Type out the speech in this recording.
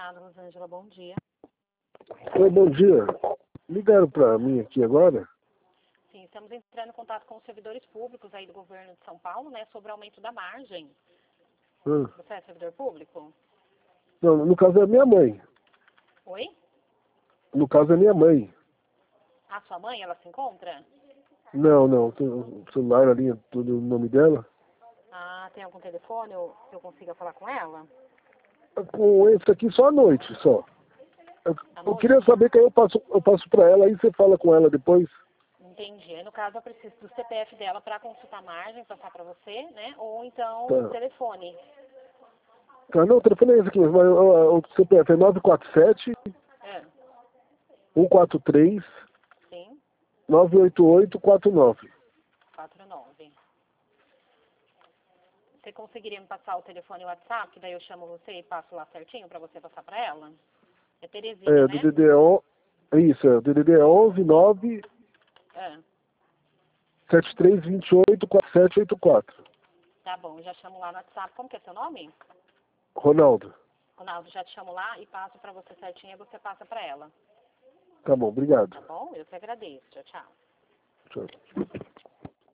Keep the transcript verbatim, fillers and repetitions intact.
Nada, Rosângela, bom dia. Oi, bom dia. Ligaram para mim aqui agora? Sim, estamos entrando em contato com os servidores públicos aí do governo de São Paulo, né, sobre o aumento da margem. Hum. Você é servidor público? Não, no caso é a minha mãe. Oi? No caso é minha mãe. A sua mãe, ela se encontra? Não, não. Tem o celular ali, é tudo o nome dela. Ah, tem algum telefone eu- que eu consiga falar com ela? Com esse aqui só à noite, só. Eu, À eu noite? queria saber que aí eu passo, eu passo para ela, aí você fala com ela depois. Entendi. Aí, no caso, eu preciso do C P F dela para consultar a margem, passar para você, né? Ou então o Tá. telefone. Tá, não, o telefone é esse aqui mesmo, mas o, o C P F é nove quatro sete, É, um quatro três, sim, nove oito oito quatro nove. quatro nove. Você conseguiria me passar o telefone e o WhatsApp, que daí eu chamo você e passo lá certinho para você passar para ela? É Terezinha, É, o né? D D D é on- é isso, é, o D D D é onze nove É, sete três dois oito quatro sete oito quatro. tá bom, já chamo lá no WhatsApp. Como que é seu nome? Ronaldo. Ronaldo, já te chamo lá e passo para você certinho e você passa para ela. Tá bom, obrigado. Tá bom? Eu que agradeço. Tchau, tchau. Tchau.